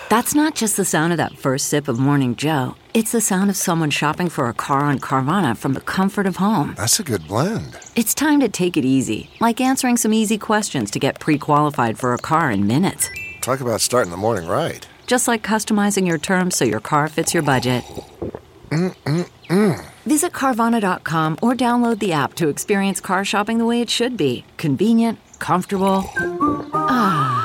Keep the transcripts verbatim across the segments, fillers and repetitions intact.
That's not just the sound of that first sip of Morning Joe. It's the sound of someone shopping for a car on Carvana from the comfort of home. That's a good blend. It's time to take it easy, like answering some easy questions to get pre-qualified for a car in minutes. Talk about starting the morning right. Just like customizing your terms so your car fits your budget. Mm-mm-mm. Visit Carvana dot com or download the app to experience car shopping the way it should be. Convenient, comfortable. Ah.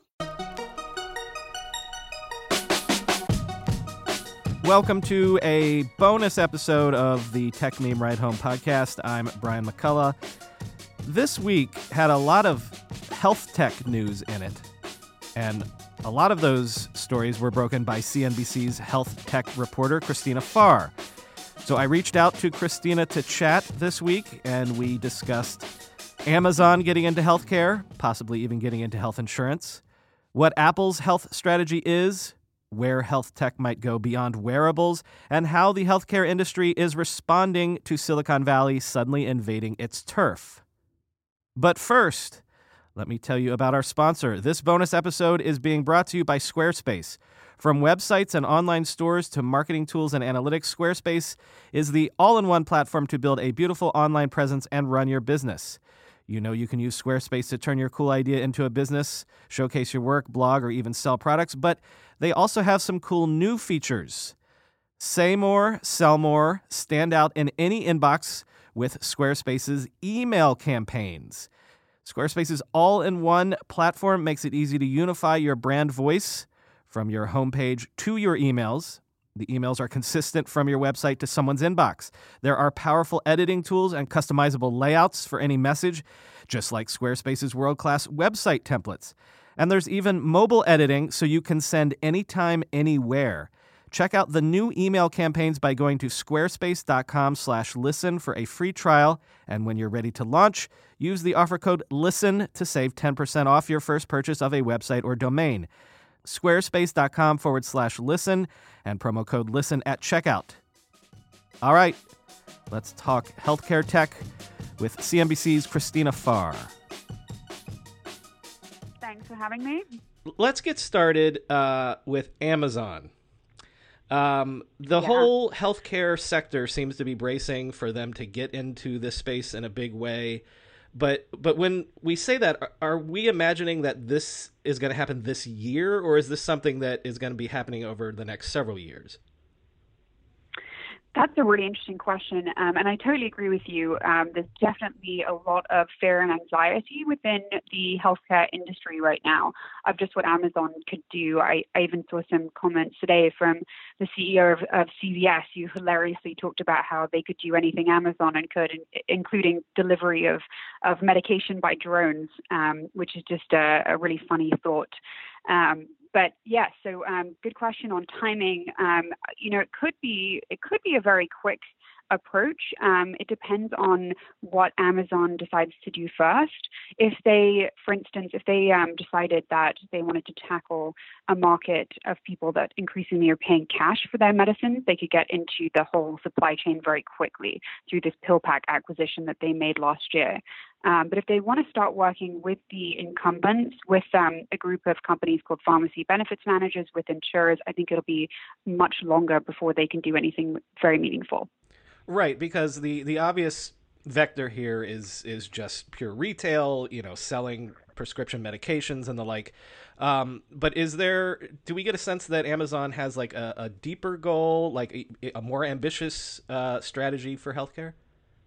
Welcome to a bonus episode of the Tech Meme Ride Home podcast. I'm Brian McCullough. This week had a lot of health tech news in it, and a lot of those stories were broken by C N B C's health tech reporter, Christina Farr. So I reached out to Christina to chat this week, and we discussed Amazon getting into healthcare, possibly even getting into health insurance, what Apple's health strategy is, where health tech might go beyond wearables, and how the healthcare industry is responding to Silicon Valley suddenly invading its turf. But first, let me tell you about our sponsor. This bonus episode is being brought to you by Squarespace. From websites and online stores to marketing tools and analytics, Squarespace is the all-in-one platform to build a beautiful online presence and run your business. You know you can use Squarespace to turn your cool idea into a business, showcase your work, blog, or even sell products, but they also have some cool new features. Say more, sell more, stand out in any inbox with Squarespace's email campaigns. Squarespace's all-in-one platform makes it easy to unify your brand voice from your homepage to your emails. The emails are consistent from your website to someone's inbox. There are powerful editing tools and customizable layouts for any message, just like Squarespace's world-class website templates. And there's even mobile editing, so you can send anytime, anywhere. Check out the new email campaigns by going to squarespace.com slash listen for a free trial. And when you're ready to launch, use the offer code LISTEN to save ten percent off your first purchase of a website or domain. Squarespace.com forward slash listen and promo code listen at checkout. All right, let's talk healthcare tech with C N B C's Christina Farr. Thanks for having me. Let's get started uh, with Amazon. Um, the yeah. whole healthcare sector seems to be bracing for them to get into this space in a big way. But but when we say that, are, are we imagining that this is going to happen this year, or is this something that is going to be happening over the next several years? That's a really interesting question, um, and I totally agree with you. Um, there's definitely a lot of fear and anxiety within the healthcare industry right now of just what Amazon could do. I, I even saw some comments today from the C E O of, of C V S, who hilariously talked about how they could do anything Amazon and could, including delivery of, of medication by drones, um, which is just a, a really funny thought. Um, But yes, yeah, so um, good question on timing. Um, you know, it could be it could be a very quick approach. Um, it depends on what Amazon decides to do first. If they, for instance, if they um, decided that they wanted to tackle a market of people that increasingly are paying cash for their medicines, they could get into the whole supply chain very quickly through this PillPack acquisition that they made last year. Um, but if they want to start working with the incumbents, with um, a group of companies called pharmacy benefits managers, with insurers, I think it'll be much longer before they can do anything very meaningful. Right, because the, the obvious vector here is is just pure retail, you know, selling prescription medications and the like. Um, but is there, do we get a sense that Amazon has like a, a deeper goal, like a, a more ambitious uh, strategy for healthcare?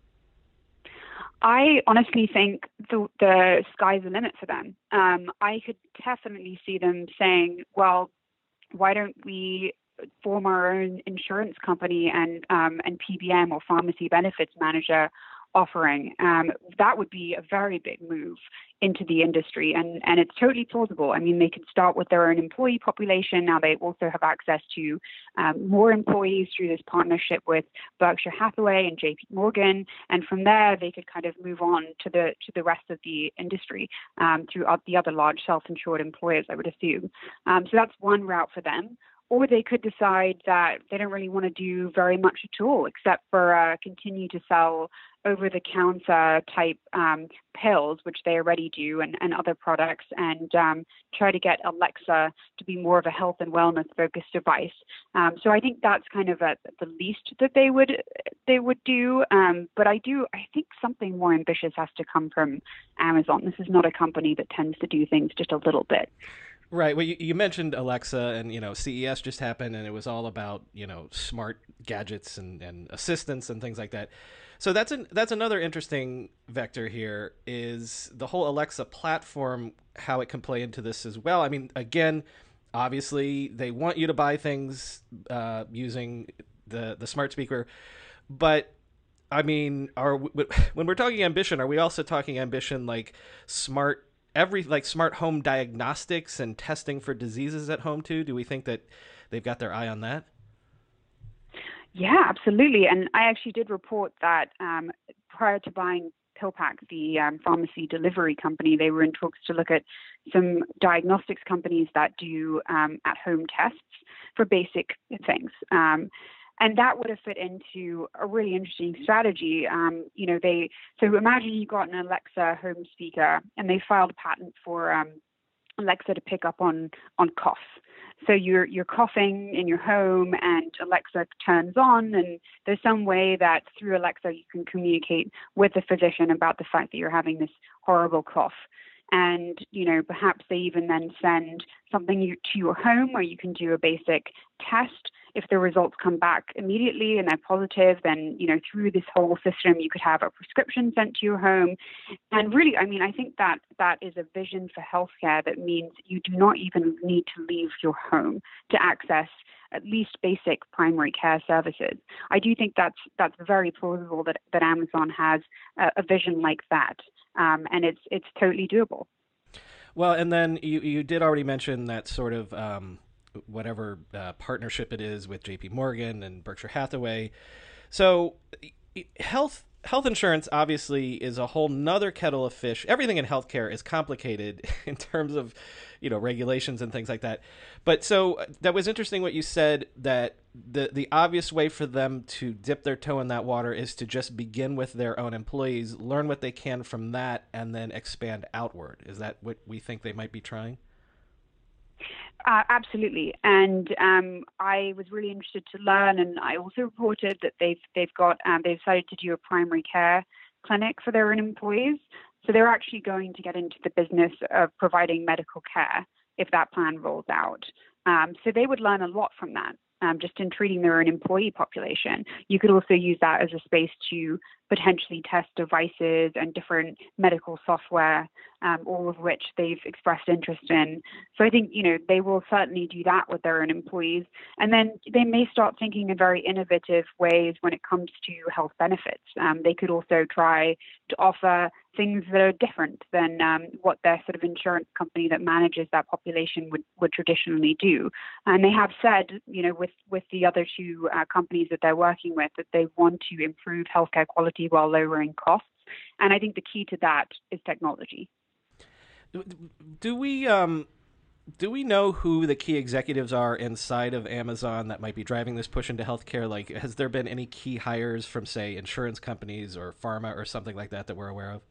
I honestly think the, the sky's the limit for them. Um, I could definitely see them saying, well, why don't we form our own insurance company and um, and P B M or pharmacy benefits manager offering? Um, that would be a very big move into the industry, and, and it's totally plausible. I mean, they could start with their own employee population. Now they also have access to um, more employees through this partnership with Berkshire Hathaway and J P Morgan, and from there they could kind of move on to the to the rest of the industry um, through the other large self-insured employers, I would assume. Um, so that's one route for them. Or they could decide that they don't really want to do very much at all, except for uh, continue to sell over-the-counter type um, pills, which they already do, and, and other products, and um, try to get Alexa to be more of a health and wellness-focused device. Um, so I think that's kind of at the least that they would they would do. Um, but I do I think something more ambitious has to come from Amazon. This is not a company that tends to do things just a little bit. Right. Well, you, you mentioned Alexa, and, you know, C E S just happened, and it was all about, you know, smart gadgets and, and assistants and things like that. So that's an, that's another interesting vector here is the whole Alexa platform, how it can play into this as well. I mean, again, obviously they want you to buy things uh, using the, the smart speaker, but I mean, are when we're talking ambition, are we also talking ambition like smart every like smart home diagnostics and testing for diseases at home too? Do we think that they've got their eye on that? Yeah, absolutely. And I actually did report that um, prior to buying PillPack, the um, pharmacy delivery company, they were in talks to look at some diagnostics companies that do um, at-home tests for basic things. Um, And that would have fit into a really interesting strategy. Um, you know, they so imagine you got an Alexa home speaker, and they filed a patent for um, Alexa to pick up on on cough. So you're you're coughing in your home, and Alexa turns on, and there's some way that through Alexa you can communicate with the physician about the fact that you're having this horrible cough. And, you know, perhaps they even then send something you, to your home where you can do a basic test. If the results come back immediately and they're positive, then, you know, through this whole system, you could have a prescription sent to your home. And really, I mean, I think that that is a vision for healthcare that means you do not even need to leave your home to access at least basic primary care services. I do think that's that's very plausible that, that Amazon has a, a vision like that, um, and it's it's totally doable. Well, and then you, you did already mention that sort of um, whatever uh, partnership it is with J P Morgan and Berkshire Hathaway. So health health insurance obviously is a whole nother kettle of fish. Everything in healthcare is complicated in terms of, you know, regulations and things like that. But so that was interesting what you said, that the the obvious way for them to dip their toe in that water is to just begin with their own employees, learn what they can from that, and then expand outward. Is that what we think they might be trying? Uh, absolutely, and um, I was really interested to learn, and I also reported that they've they've got um, they decided to do a primary care clinic for their own employees. So they're actually going to get into the business of providing medical care if that plan rolls out. Um, so they would learn a lot from that, um, just in treating their own employee population. You could also use that as a space to potentially test devices and different medical software, um, all of which they've expressed interest in. So I think, you know, they will certainly do that with their own employees. And then they may start thinking in very innovative ways when it comes to health benefits. Um, they could also try to offer things that are different than um, what their sort of insurance company that manages that population would, would traditionally do. And they have said, you know, with, with the other two uh, companies that they're working with, that they want to improve healthcare quality while lowering costs. And I think the key to that is technology. Do we um, do we know who the key executives are inside of Amazon that might be driving this push into healthcare? Like, has there been any key hires from, say, insurance companies or pharma or something like that that we're aware of?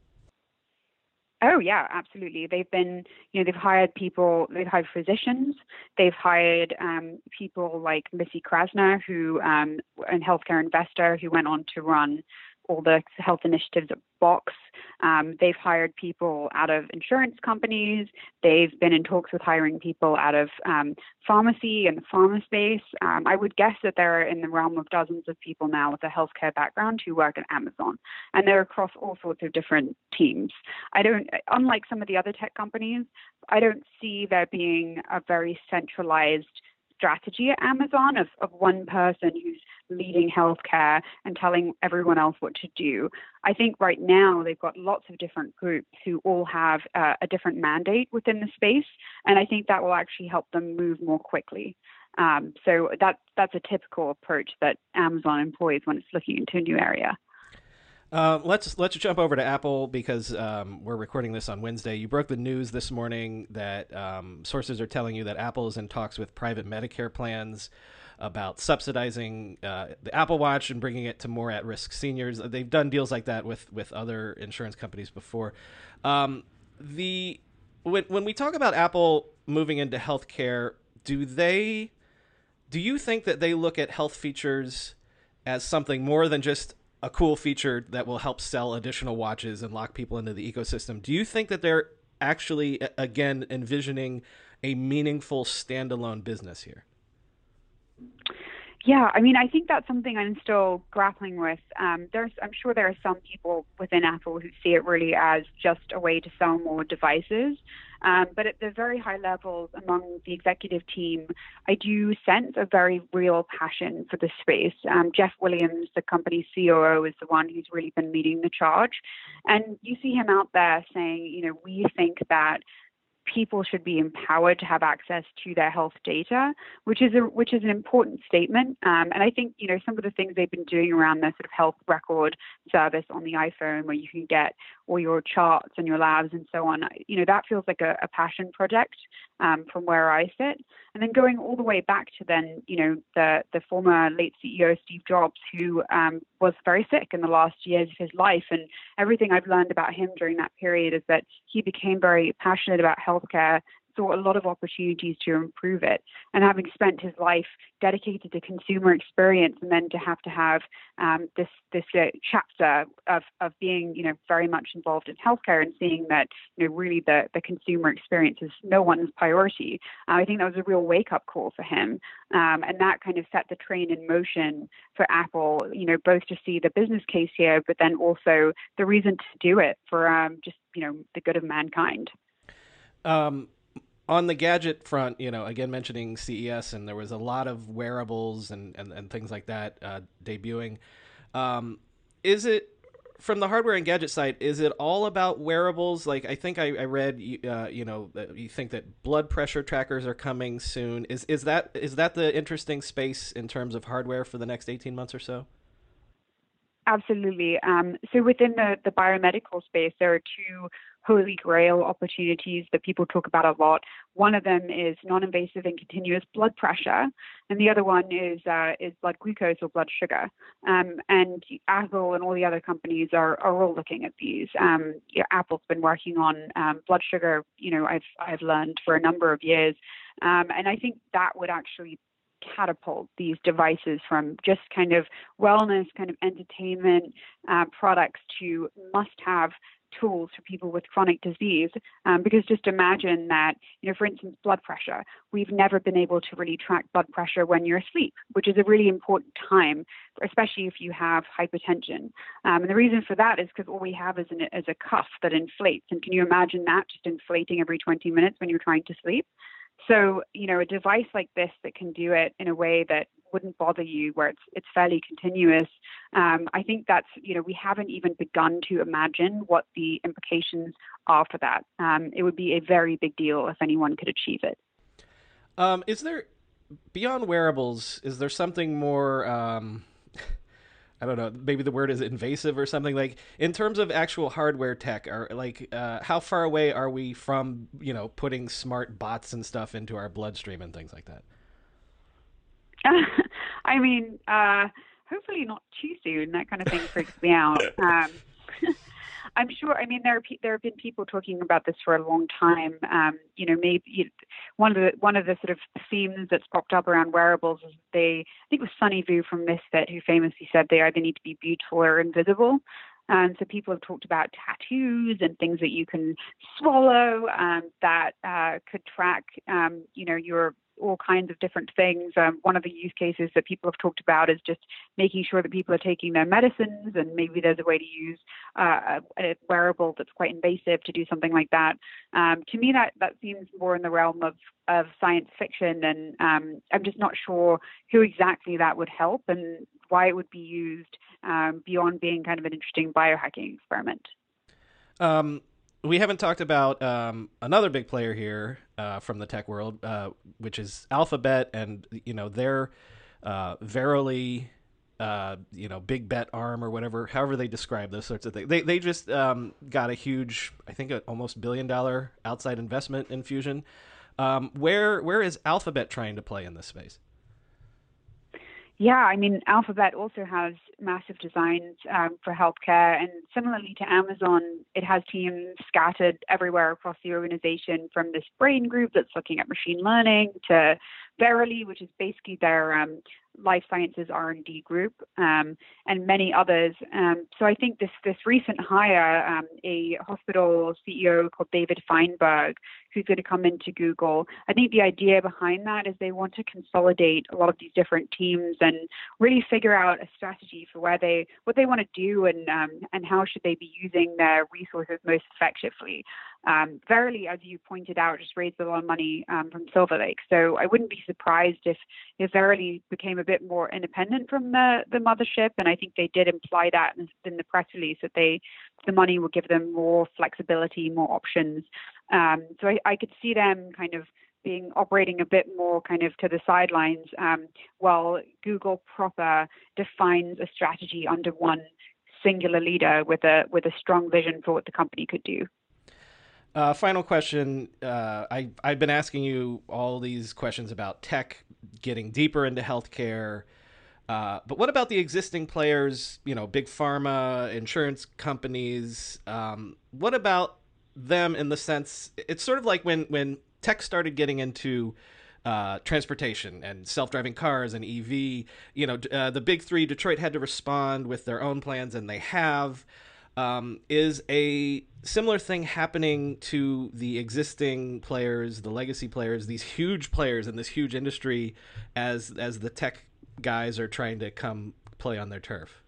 Oh, yeah, absolutely. They've been, you know, they've hired people, they've hired physicians, they've hired um, people like Missy Krasner, who, um, a healthcare investor who went on to run all the health initiatives at Box. Um, they've hired people out of insurance companies. They've been in talks with hiring people out of um, pharmacy and the pharma space. Um, I would guess that there are in the realm of dozens of people now with a healthcare background who work at Amazon, and they're across all sorts of different teams. I don't, unlike some of the other tech companies, I don't see there being a very centralized strategy at Amazon of, of one person who's leading healthcare and telling everyone else what to do. I think right now they've got lots of different groups who all have uh, a different mandate within the space, and I think that will actually help them move more quickly. Um, so that that's a typical approach that Amazon employs when it's looking into a new area. Uh, let's let's jump over to Apple because um, we're recording this on Wednesday. You broke the news this morning that um, sources are telling you that Apple is in talks with private Medicare plans. about subsidizing uh, the Apple Watch and bringing it to more at-risk seniors. They've done deals like that with, with other insurance companies before. Um, the when when we talk about Apple moving into healthcare, do they do you think that they look at health features as something more than just a cool feature that will help sell additional watches and lock people into the ecosystem? Do you think that they're actually, again, envisioning a meaningful standalone business here? Yeah, I mean, I think that's something I'm still grappling with. Um, there's, I'm sure there are some people within Apple who see it really as just a way to sell more devices. Um, but at the very high levels among the executive team, I do sense a very real passion for the space. Um, Jeff Williams, the company's C O O, is the one who's really been leading the charge. And you see him out there saying, you know, we think that people should be empowered to have access to their health data, which is a which is an important statement. Um, and I think, you know, some of the things they've been doing around their sort of health record service on the iPhone, where you can get all your charts and your labs and so on, you know, that feels like a, a passion project um, from where I sit. And then going all the way back to then, you know, the the former late C E O Steve Jobs, who um, was very sick in the last years of his life, and everything I've learned about him during that period is that he became very passionate about healthcare, saw a lot of opportunities to improve it. And having spent his life dedicated to consumer experience, and then to have to have um, this this uh, chapter of, of being, you know, very much involved in healthcare and seeing that, you know, really the, the consumer experience is no one's priority. Uh, I think that was a real wake-up call for him. Um, and that kind of set the train in motion for Apple, you know, both to see the business case here, but then also the reason to do it for um, just, you know, the good of mankind. Um, on the gadget front, you know, again, mentioning C E S, and there was a lot of wearables and, and, and things like that uh, debuting. Um, is it, from the hardware and gadget side, is it all about wearables? Like, I think I, I read, uh, you know, that you think that blood pressure trackers are coming soon. Is is that is that the interesting space in terms of hardware for the next eighteen months or so? Absolutely. Um, so within the, the biomedical space, there are two holy grail opportunities that people talk about a lot. One of them is non-invasive and continuous blood pressure, and the other one is uh, is blood glucose or blood sugar. Um, and Apple and all the other companies are, are all looking at these. Um, yeah, Apple's been working on um, blood sugar, you know, I've I've learned for a number of years, um, and I think that would actually catapult these devices from just kind of wellness, kind of entertainment uh, products to must-have tools for people with chronic disease. Um, because just imagine that, you know, for instance, blood pressure. We've never been able to really track blood pressure when you're asleep, which is a really important time, especially if you have hypertension. Um, and the reason for that is because all we have is, an, is a cuff that inflates. And can you imagine that just inflating every twenty minutes when you're trying to sleep? So, you know, a device like this that can do it in a way that wouldn't bother you, where it's it's fairly continuous, um, I think that's, you know, we haven't even begun to imagine what the implications are for that. Um, it would be a very big deal if anyone could achieve it. Um, is there, beyond wearables, is there something more... Um... I don't know, maybe the word is invasive or something, like in terms of actual hardware tech, or like uh, how far away are we from, you know, putting smart bots and stuff into our bloodstream and things like that? I mean, uh, hopefully not too soon. That kind of thing freaks me out. Um, I'm sure. I mean, there are pe- there have been people talking about this for a long time. Um, you know, maybe you, one of the one of the sort of themes that's popped up around wearables is they. I think it was Sunny Vu from Misfit who famously said they either need to be beautiful or invisible. And so people have talked about tattoos and things that you can swallow um, that uh, could track, um, you know, your all kinds of different things. Um, one of the use cases that people have talked about is just making sure that people are taking their medicines, and maybe there's a way to use uh, a, a wearable that's quite invasive to do something like that. Um, to me, that, that seems more in the realm of, of science fiction, and um, I'm just not sure who exactly that would help and why it would be used um, beyond being kind of an interesting biohacking experiment. Um, we haven't talked about um, another big player here uh, from the tech world, uh, which is Alphabet, and you know their uh, Verily, uh, you know, big bet arm or whatever, however they describe those sorts of things. They they just um, got a huge, I think, a almost billion dollar outside investment infusion. Um, where where is Alphabet trying to play in this space? Yeah, I mean, Alphabet also has massive designs um, for healthcare, and similarly to Amazon, it has teams scattered everywhere across the organization, from this brain group that's looking at machine learning to Verily, which is basically their um, life sciences R and D group, um, and many others. Um, so I think this this recent hire, um, a hospital C E O called David Feinberg, who's going to come into Google, I think the idea behind that is they want to consolidate a lot of these different teams and really figure out a strategy for where they what they want to do and um, and how should they be using their resources most effectively. Um, Verily, as you pointed out, just raised a lot of money um, from Silver Lake. So I wouldn't be surprised if, if Verily became a bit more independent from the, the mothership. And I think they did imply that in, in the press release, that they the money will give them more flexibility, more options. Um, so I, I could see them kind of being operating a bit more kind of to the sidelines um, while Google proper defines a strategy under one singular leader with a with a strong vision for what the company could do. Uh, final question. Uh, I, I've been asking you all these questions about tech getting deeper into healthcare. Uh, but what about the existing players, you know, big pharma, insurance companies? Um, what about them in the sense, it's sort of like when, when tech started getting into uh, transportation and self-driving cars and E V, you know, uh, the big three, Detroit had to respond with their own plans, and they have. Um, is a similar thing happening to the existing players, the legacy players, these huge players in this huge industry, as as the tech guys are trying to come play on their turf?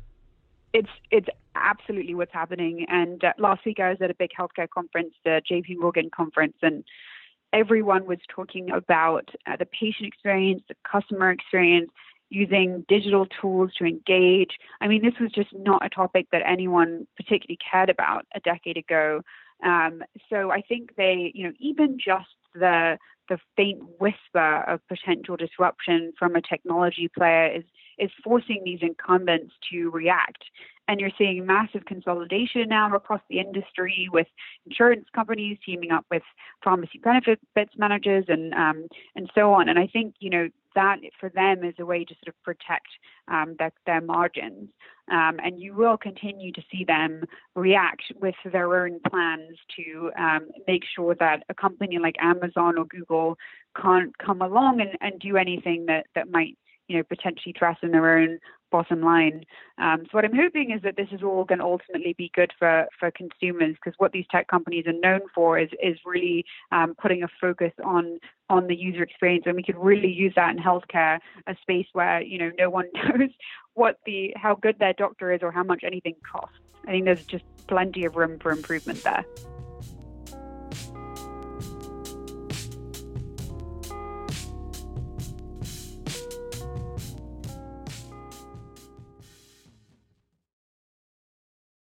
It's it's absolutely what's happening. And uh, last week I was at a big healthcare conference, the J P Morgan conference, and everyone was talking about uh, the patient experience, the customer experience, using digital tools to engage. I mean, this was just not a topic that anyone particularly cared about a decade ago. Um, so I think they, you know, even just the the faint whisper of potential disruption from a technology player is is forcing these incumbents to react. And you're seeing massive consolidation now across the industry, with insurance companies teaming up with pharmacy benefits managers and um, and so on. And I think, you know, that for them is a way to sort of protect um, their, their margins. Um, and you will continue to see them react with their own plans to um, make sure that a company like Amazon or Google can't come along and, and do anything that, that might, you know, potentially threaten their own bottom line. Um, so what I'm hoping is that this is all going to ultimately be good for, for consumers, because what these tech companies are known for is is really um, putting a focus on on the user experience, and we could really use that in healthcare, a space where, you know, no one knows what the how good their doctor is or how much anything costs. I think there's just plenty of room for improvement there.